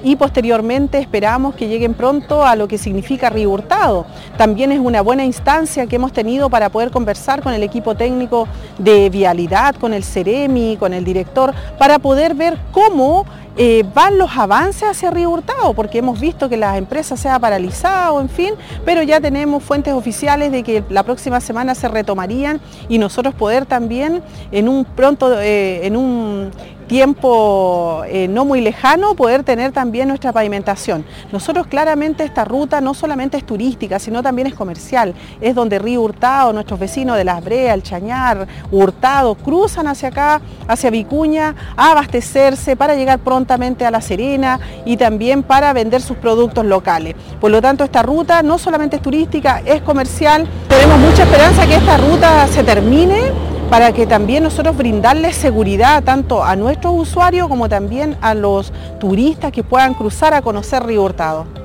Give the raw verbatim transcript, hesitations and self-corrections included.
y posteriormente esperamos que lleguen pronto a lo que significa Río Hurtado. También es una buena instancia que hemos tenido para poder conversar con el equipo técnico de vialidad, con el Ceremi, con el director, para poder ver cómo Eh, van los avances hacia Río Hurtado, porque hemos visto que las empresas se han paralizado, en fin, pero ya tenemos fuentes oficiales de que la próxima semana se retomarían y nosotros poder también en un pronto, eh, en un tiempo eh, no muy lejano, poder tener también nuestra pavimentación. Nosotros claramente esta ruta no solamente es turística, sino también es comercial, es donde Río Hurtado, nuestros vecinos de Las Breas, El Chañar, Hurtado, cruzan hacia acá, hacia Vicuña, a abastecerse para llegar prontamente a La Serena y también para vender sus productos locales. Por lo tanto, esta ruta no solamente es turística, es comercial. Tenemos mucha esperanza que esta ruta se termine, para que también nosotros brindarles seguridad tanto a nuestros usuarios como también a los turistas que puedan cruzar a conocer Río Hurtado.